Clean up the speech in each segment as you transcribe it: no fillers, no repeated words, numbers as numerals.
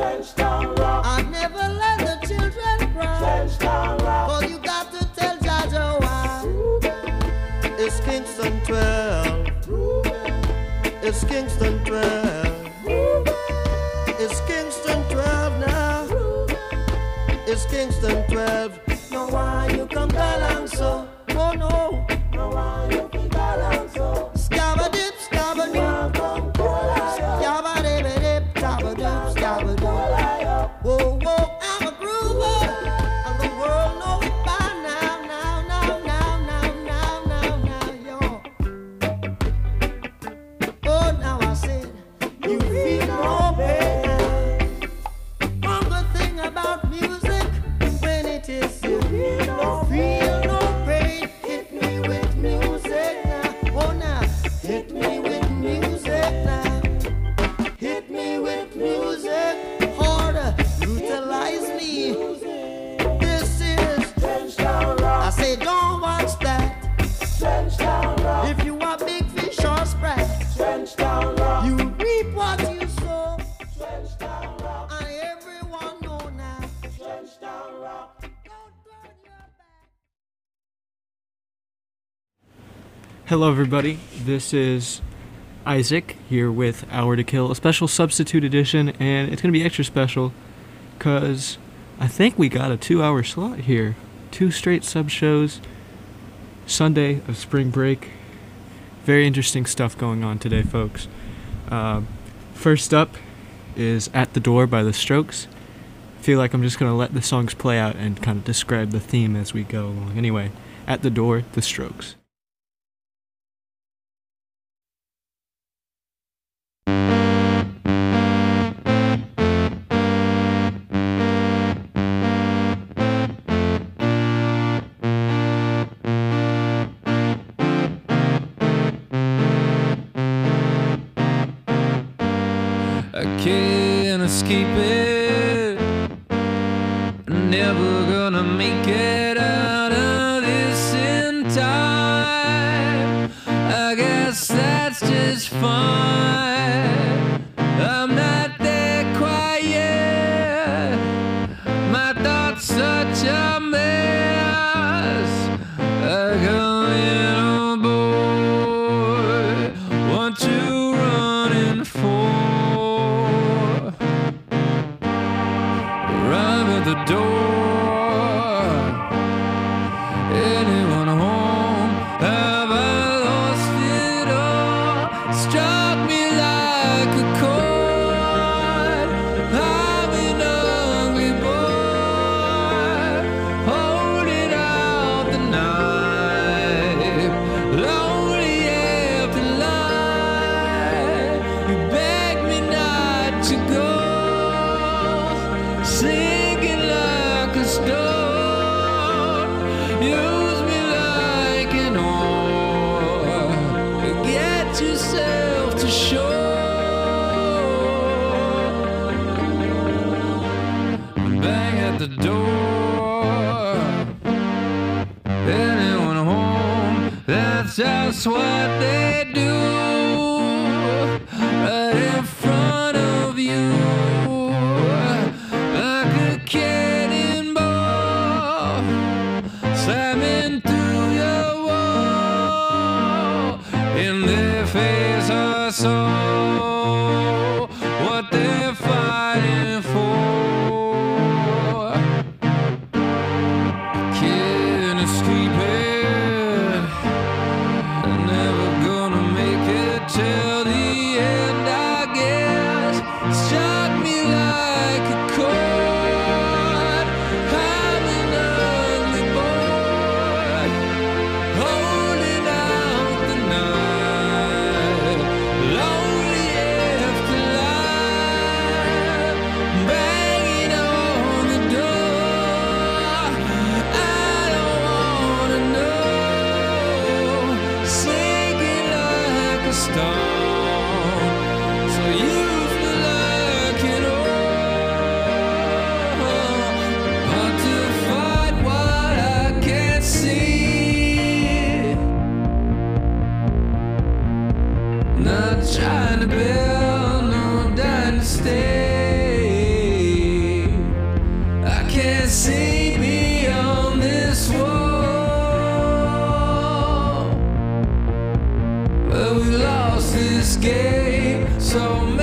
Trenchtown Rock. I never let the children cry. Trenchtown Rock. Oh, you got to tell Jaja why. It's Kingston 12. It's Kingston 12. It's Kingston 12 now. It's Kingston 12. No, why you come down so? Oh no. No, why you come down so? Scabba-dip, scabba-dip. Scabba-dip-a-dip, scabba-dip, scabba-dip. Whoa, whoa, I'm a groover. And the world know it by now, yo. Oh, now I said, you feel no pain. One good thing about music, when it is you feel no pain. Hit me with music now. Oh, now, hit me with music now. Hit me with music harder. Utilize me. This is Trenchtown Rock. I say, don't watch that. Trenchtown Rock. If you want big fish or sprat, Trenchtown Rock. you reap what you sow. Trenchtown Rock. And everyone know now. Trenchtown Rock. Don't turn your back. Hello everybody, this is Isaac here with Hour to Kill, a special substitute edition, and it's going to be extra special because I think we got a 2-hour slot here. 2 straight sub shows, Sunday of spring break. Very interesting stuff going on today, folks. First up is At the Door by The Strokes. I feel like I'm just going to let the songs play out and kind of describe the theme as we go along. Anyway, At the Door, The Strokes. I can't escape it. Never gonna make it out of this in time. I guess that's just fine. I'm not that quiet. My thoughts such a mess. I go in on board. What you running for? Arrive at the door. Anyone home? Have I lost it all? Struck me like a chord. I'm an ugly boy, holding out the knife. Lonely after life. You beg me not to go. Sinking like a stone, use me like an oar, get yourself to shore. Bang at the door. Anyone home? That's just what they do. Right in front of you. Like a cannonball, slamming through your wall. In their face I saw what they're fighting for. Can't escape it. Never gonna make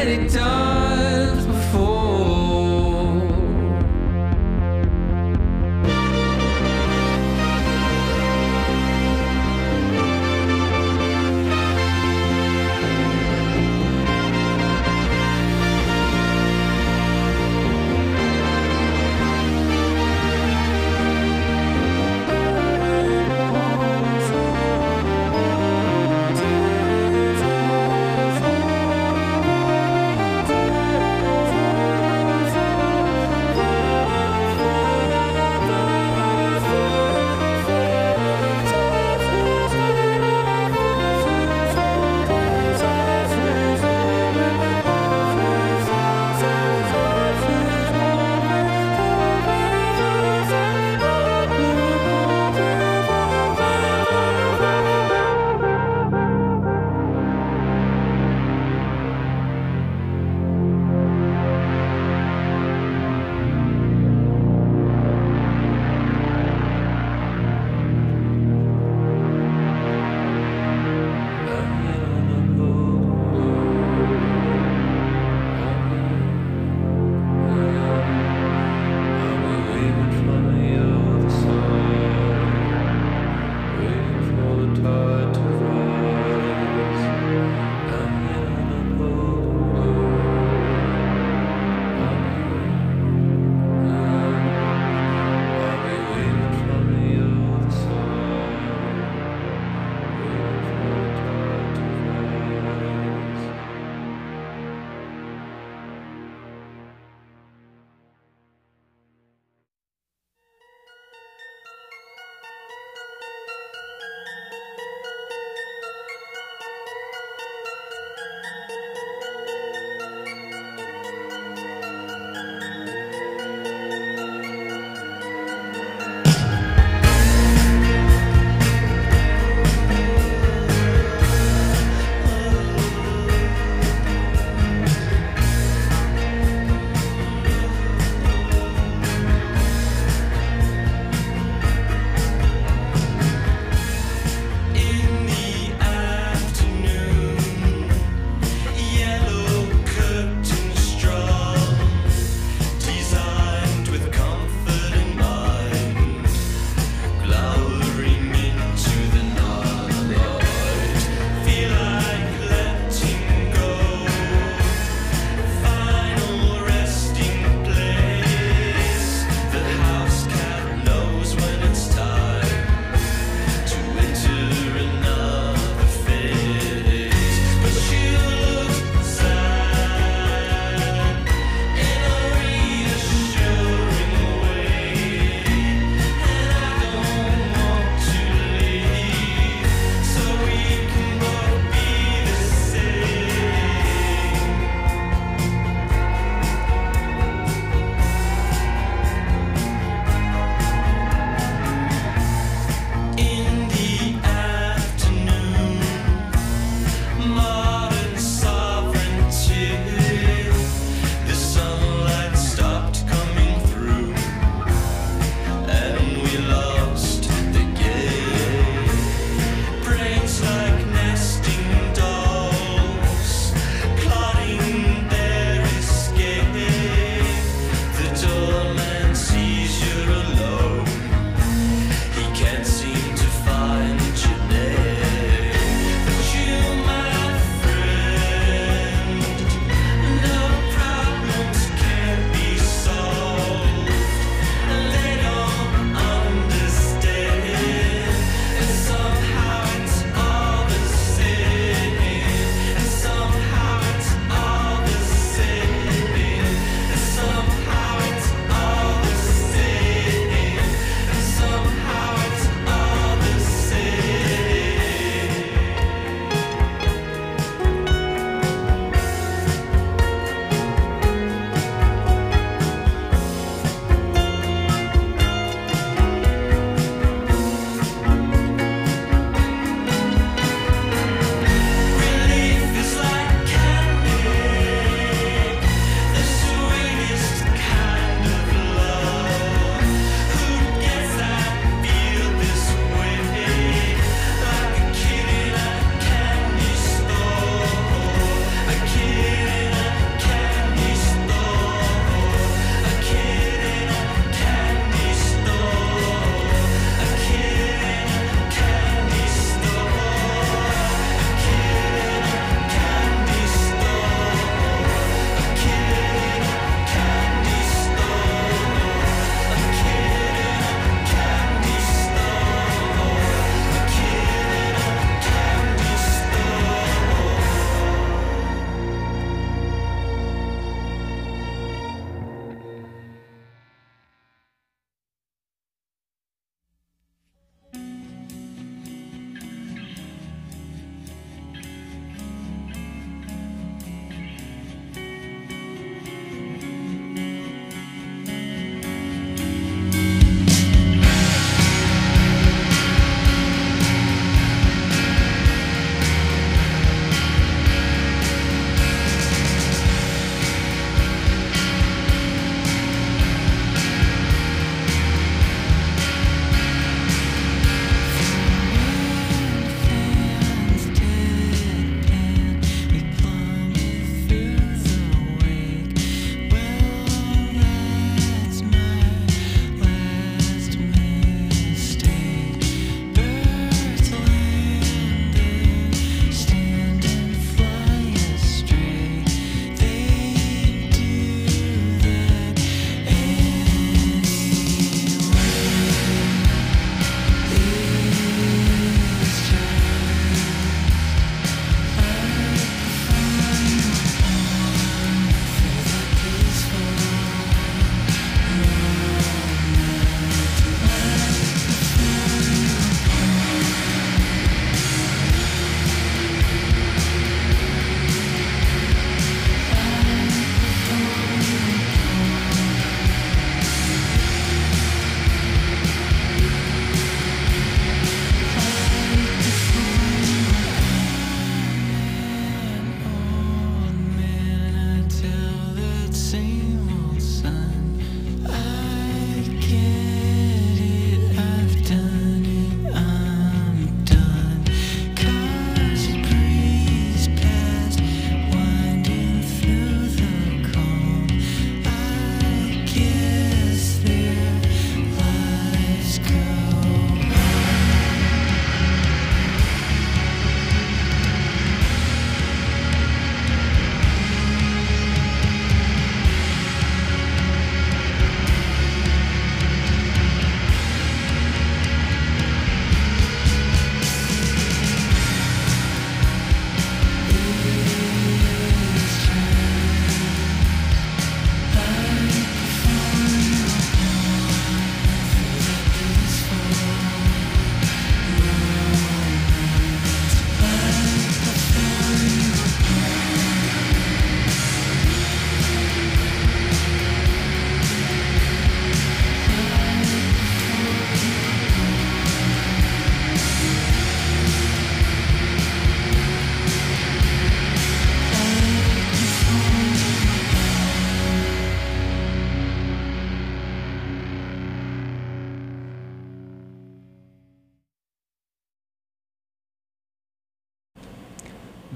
many times before.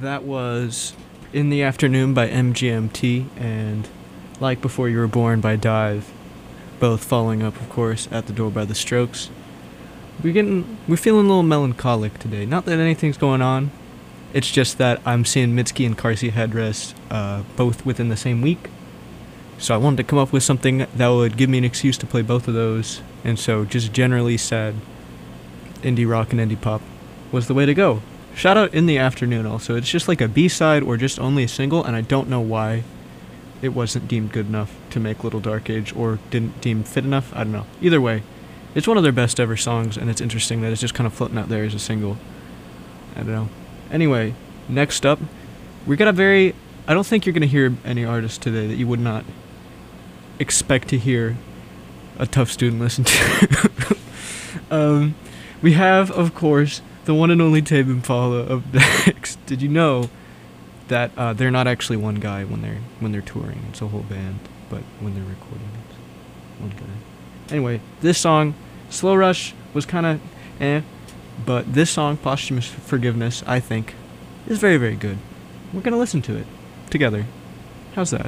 That was In the Afternoon by MGMT and Like Before You Were Born by Dive, both following up, of course, At the Door by The Strokes. We're feeling a little melancholic today. Not that anything's going on, it's just that I'm seeing Mitski and Car Seat Headrest both within the same week. So I wanted to come up with something that would give me an excuse to play both of those, and so just generally sad indie rock and indie pop was the way to go. Shout out In the Afternoon also. It's just like a B-side or just only a single, and I don't know why it wasn't deemed good enough to make Little Dark Age or didn't deem fit enough. I don't know. Either way, it's one of their best ever songs, and it's interesting that it's just kind of floating out there as a single. I don't know. Anyway, next up, we got I don't think you're going to hear any artist today that you would not expect to hear a Tough Student listen to. We have, of course, the one and only Tame Impala up next. Did you know that they're not actually one guy when they're touring? It's a whole band, but when they're recording, it's one guy. Anyway, this song, Slow Rush, was kind of but this song, Posthumous Forgiveness, I think, is very, very good. We're gonna listen to it together. How's that?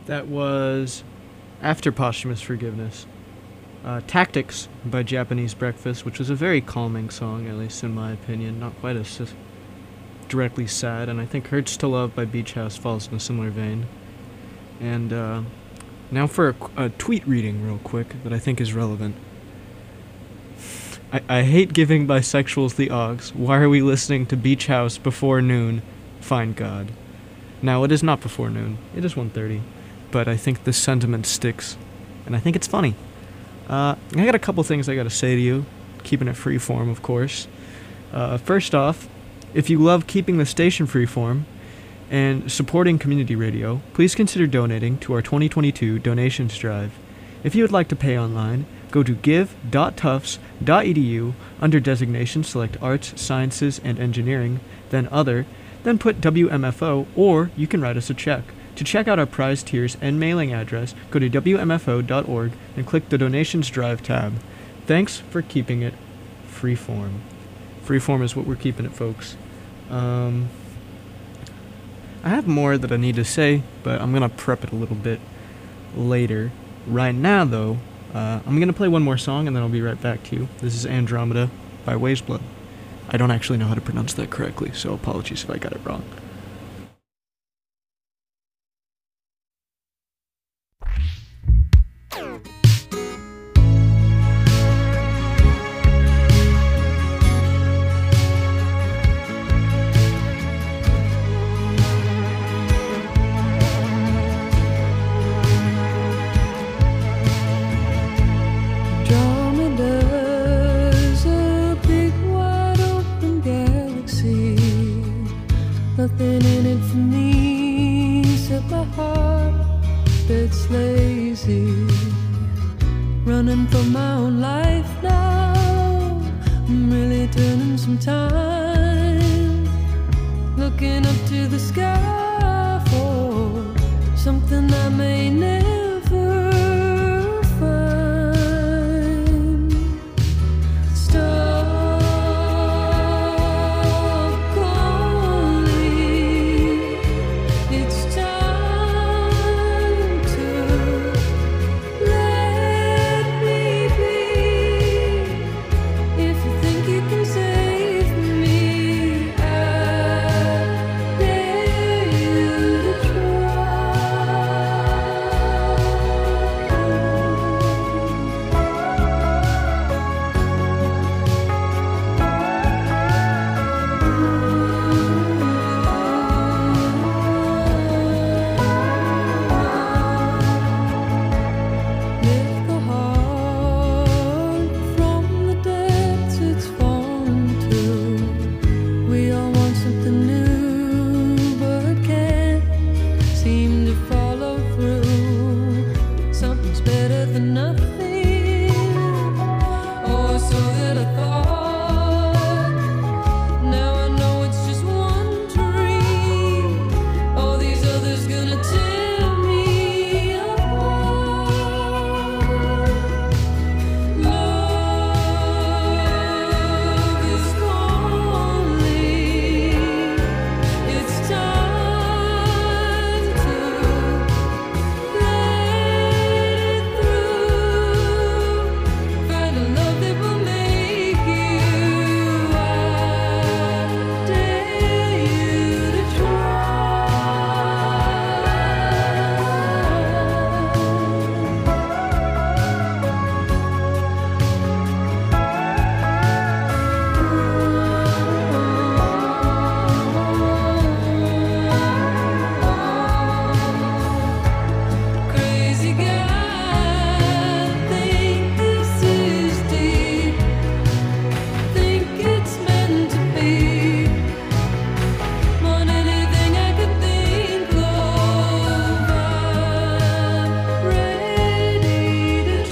That was after Posthumous Forgiveness. Tactics by Japanese Breakfast, which was a very calming song, at least in my opinion. Not quite as directly sad, and I think Hurts to Love by Beach House falls in a similar vein. And now for a tweet reading real quick that I think is relevant. I hate giving bisexuals the Augs. Why are we listening to Beach House before noon? Fine God. Now, it is not before noon. It is 1:30. But I think this sentiment sticks, and I think it's funny. I got a couple things I gotta say to you, keeping it freeform, of course. First off, if you love keeping the station freeform and supporting community radio, please consider donating to our 2022 donations drive. If you would like to pay online, go to give.tufts.edu, under designation select Arts, Sciences, and Engineering, then Other, then put WMFO, or you can write us a check. To check out our prize tiers and mailing address, go to WMFO.org and click the Donations Drive tab. Thanks for keeping it freeform. Freeform is what we're keeping it, folks. I have more that I need to say, but I'm going to prep it a little bit later. Right now, though, I'm going to play one more song and then I'll be right back to you. This is Andromeda by Waysblood. I don't actually know how to pronounce that correctly, so apologies if I got it wrong. Andromeda's a big wide open galaxy. Nothing in it for me except my heart that's lazy. Running for my own life now, I'm really turning some time. Looking up to the sky for something I may never find. Stop calling, it's time to let me be. If you think you can save me, I dare you to lift the heart from the depths it's fallen to. We all want something new, but can't seem to follow through. Something's better than nothing, or so that I thought. Now I know it's just one dream. All these others gonna tear me apart. Love is calling. It's time to let it through. Find a love that will make you. I dare you to Crazy guy, think this is deep. Think it's meant to be. Want anything I could think of. I'm ready to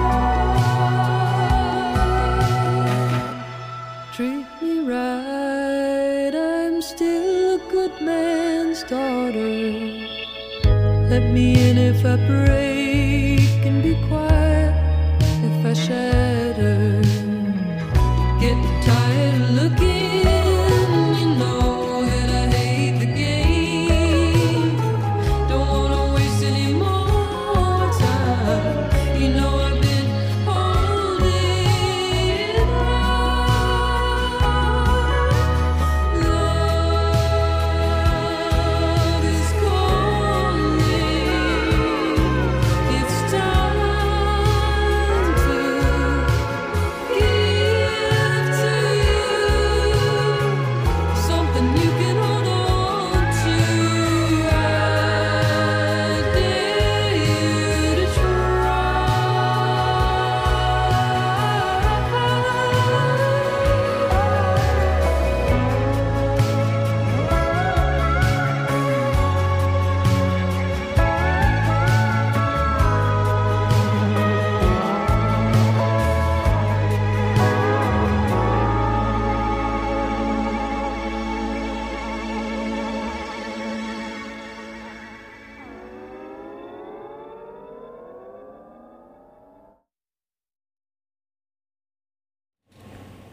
try. Treat me right, I'm still a good man's daughter. Let me in if I break, and be quiet if I shatter. Get tired of looking, you know that I hate the game. Don't wanna waste any more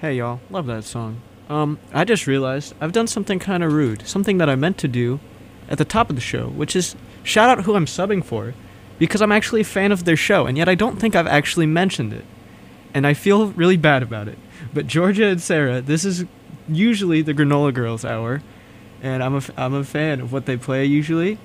Hey y'all, love that song. I just realized I've done something kind of rude, something that I meant to do at the top of the show, which is shout out who I'm subbing for, because I'm actually a fan of their show, and yet I don't think I've actually mentioned it. And I feel really bad about it. But Georgia and Sarah, this is usually the Granola Girls hour, and I'm a fan of what they play usually.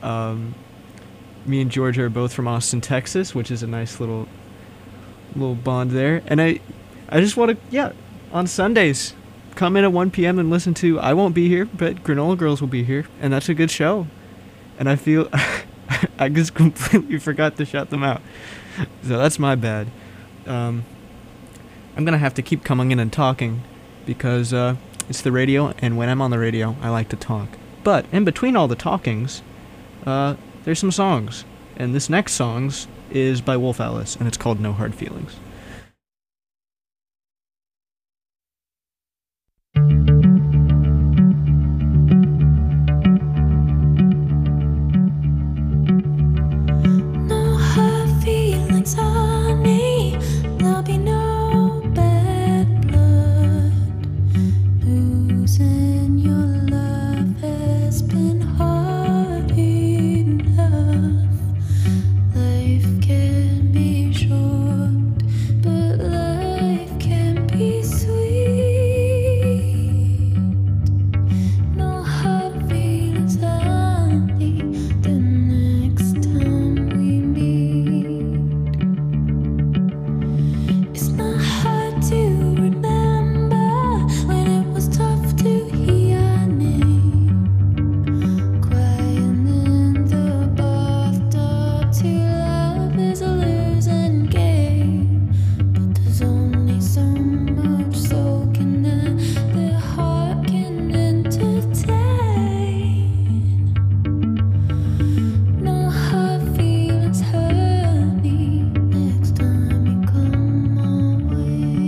Me and Georgia are both from Austin, Texas, which is a nice little bond there. And I just want to, on Sundays, come in at 1 p.m. and listen to, I won't be here, but Granola Girls will be here, and that's a good show. And I feel, I just completely forgot to shout them out. So that's my bad. I'm going to have to keep coming in and talking, because it's the radio, and when I'm on the radio, I like to talk. But in between all the talkings, there's some songs. And this next song is by Wolf Alice, and it's called No Hard Feelings. No hard feelings, honey. There'll be no bad blood. Losing your love has been hard enough. Life can be short, but life can be sweet. No hard feelings, honey. The next time we meet, it's not hard to remember when it was tough to hear your name. Crying in the bathtub to love is a losing game. But there's only so much soaking that the heart can entertain. No hard feelings, honey. Next time you come my way.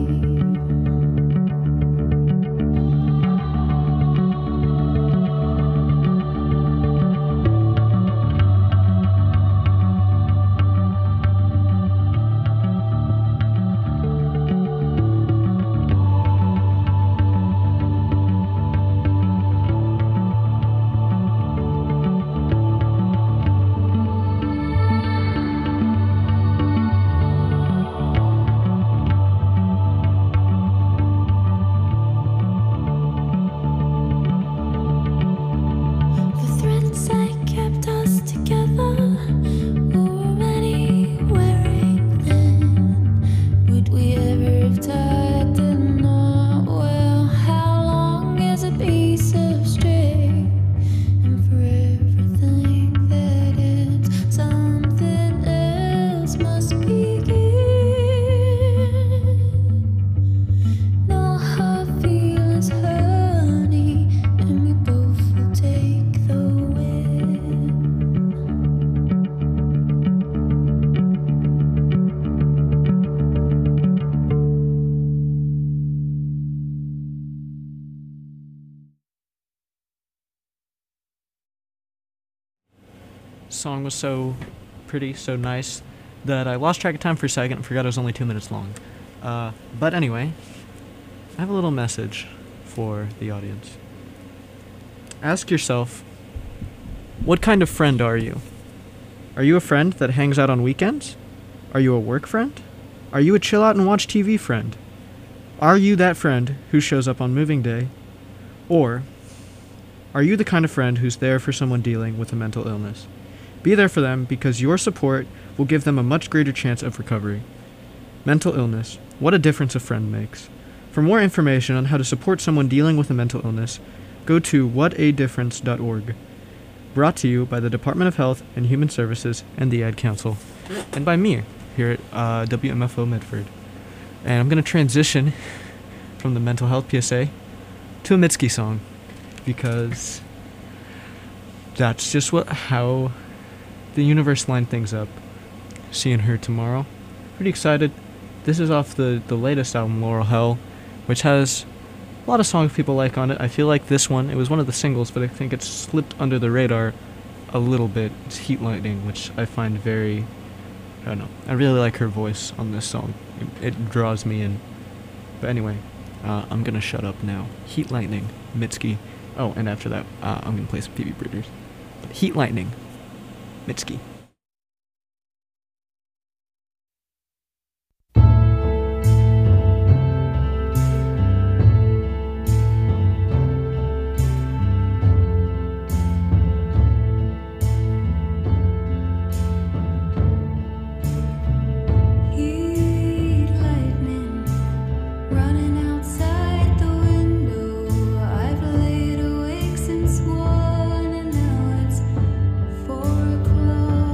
The threads that kept us together were already wearing thin. Would we ever have tied the knot? Well, how long is a piece of string? And for everything that ends, something else must begin. No hard feelings, honey, and we both will take the win. Song was so pretty, so nice, that I lost track of time for a second and forgot it was only 2 minutes long. But anyway, I have a little message for the audience. Ask yourself, what kind of friend are you? Are you a friend that hangs out on weekends? Are you a work friend? Are you a chill out and watch TV friend? Are you that friend who shows up on moving day? Or are you the kind of friend who's there for someone dealing with a mental illness? Be there for them, because your support will give them a much greater chance of recovery. Mental illness. What a difference a friend makes. For more information on how to support someone dealing with a mental illness, go to whatadifference.org. Brought to you by the Department of Health and Human Services and the Ad Council, and by me here at WMFO Medford. And I'm going to transition from the mental health PSA to a Mitski song, because that's just how the universe lined things up. Seeing her tomorrow. Pretty excited. This is off the latest album, Laurel Hell, which has a lot of songs people like on it. I feel like this one, it was one of the singles, but I think it's slipped under the radar a little bit. It's Heat Lightning, which I find very, I don't know. I really like her voice on this song. It draws me in. But anyway, I'm gonna shut up now. Heat Lightning, Mitski. Oh, and after that, I'm gonna play some Phoebe Bridgers. But Heat Lightning, Mitski. Heat lightning running outside the window. I've laid awake since 1 and now it's 4 o'clock.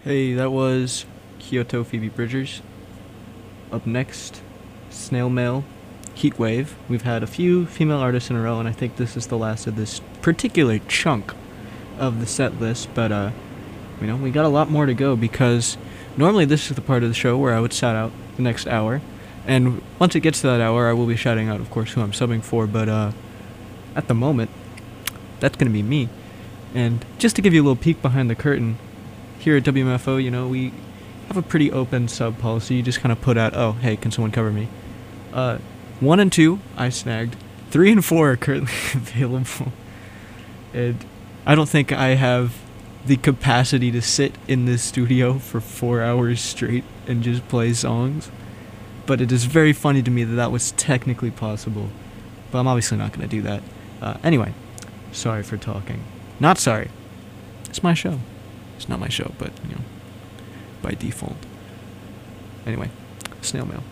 Hey, that was Kyoto Phoebe Bridgers. Up next, Snail Mail, Heatwave. We've had a few female artists in a row, and I think this is the last of this particular chunk of the set list, but we got a lot more to go, because normally this is the part of the show where I would shout out the next hour, and once it gets to that hour, I will be shouting out, of course, who I'm subbing for, but at the moment, that's going to be me. And just to give you a little peek behind the curtain, here at WMFO, we have a pretty open sub policy. You just kind of put out, oh, hey, can someone cover me? 1 and 2, I snagged. 3 and 4 are currently available. And I don't think I have the capacity to sit in this studio for 4 hours straight and just play songs. But it is very funny to me that that was technically possible. But I'm obviously not going to do that. Anyway, sorry for talking. Not sorry. It's my show. It's not my show, but, by default. Anyway, Snail Mail.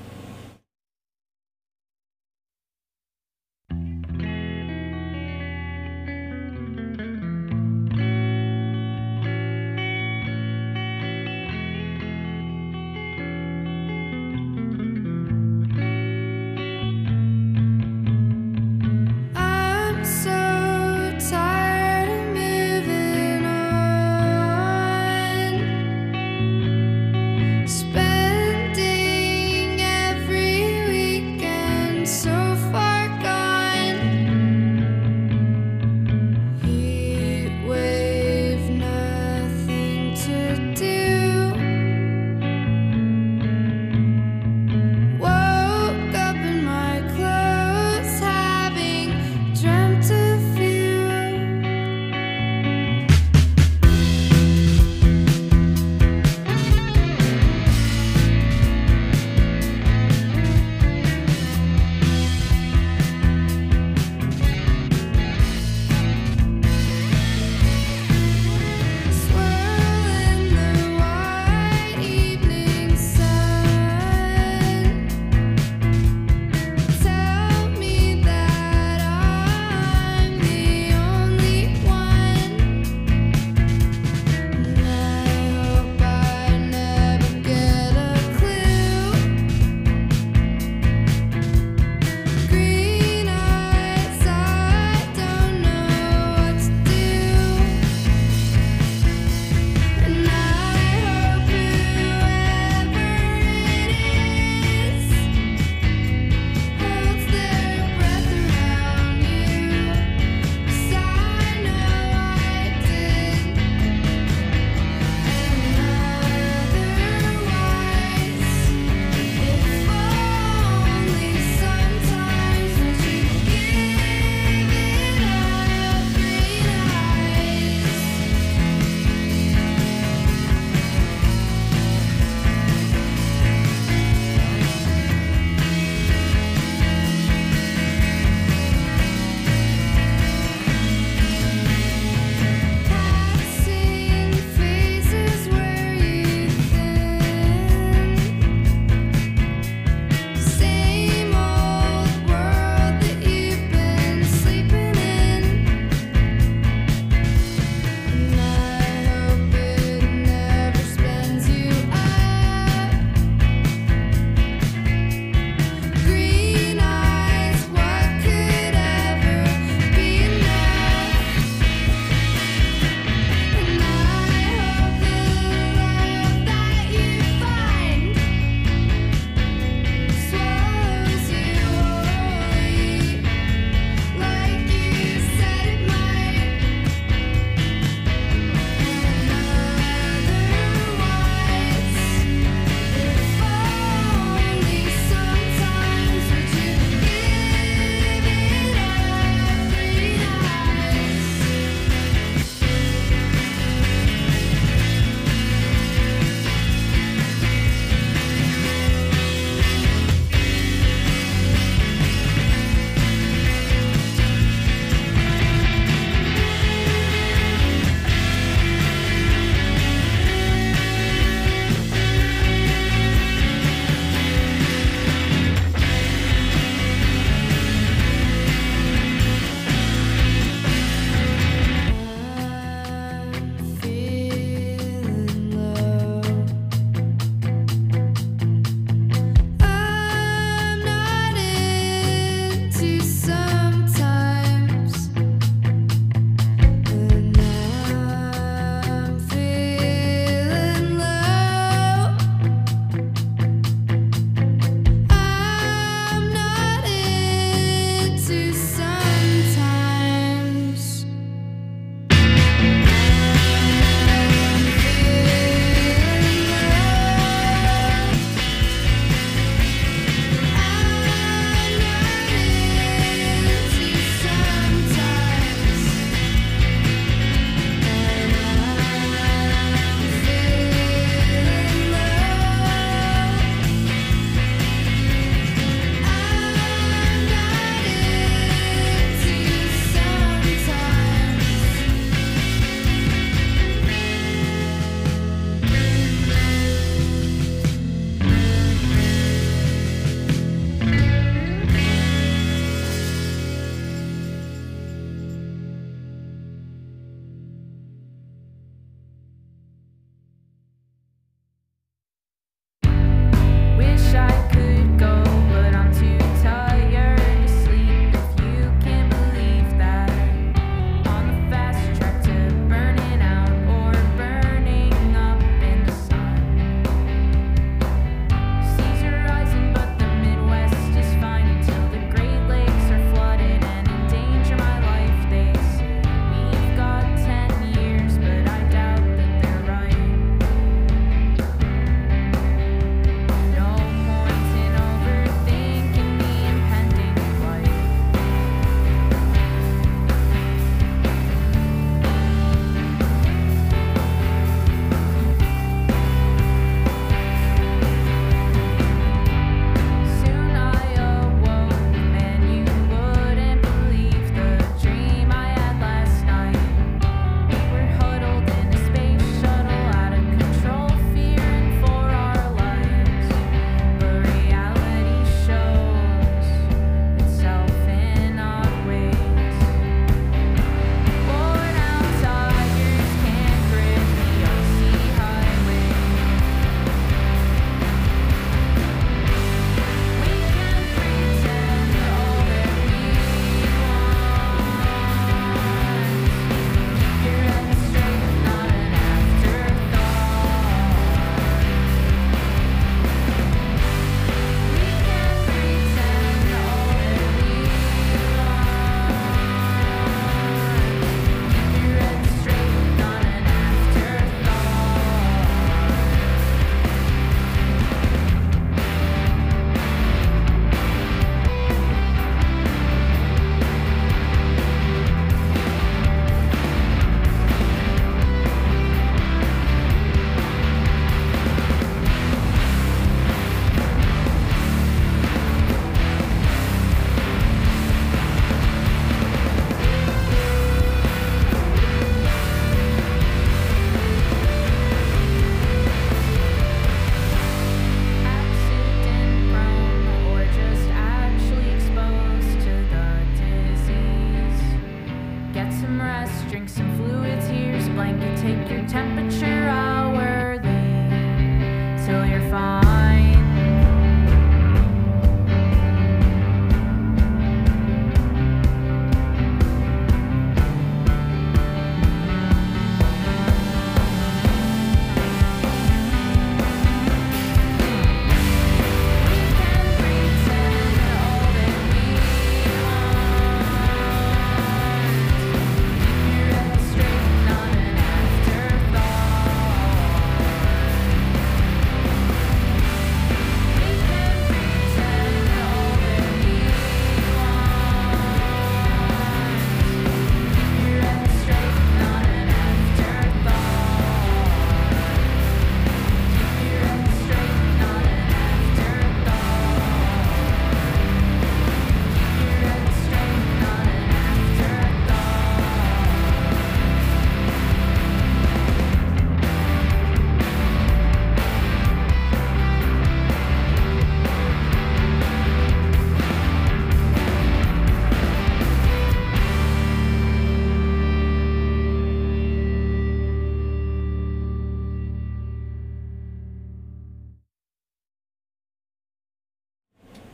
I'm so tired of moving on, spending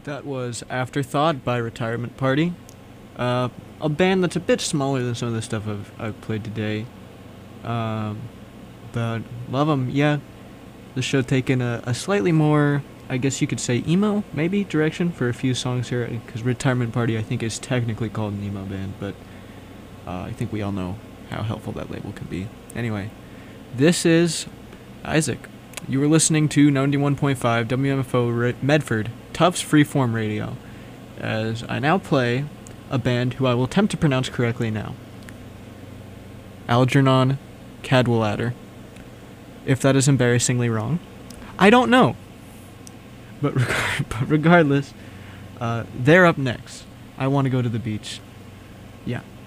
That was Afterthought by Retirement Party. A band that's a bit smaller than some of the stuff I've played today. But love them, yeah. The show taking a slightly more, I guess you could say, emo, maybe, direction for a few songs here. Because Retirement Party, I think, is technically called an emo band. But I think we all know how helpful that label can be. Anyway, this is Isaac. You were listening to 91.5 WMFO Medford, Tufts Freeform Radio, as I now play a band who I will attempt to pronounce correctly now. Algernon Cadwallader. If that is embarrassingly wrong, I don't know. But regardless, they're up next. I want to go to the beach. Yeah.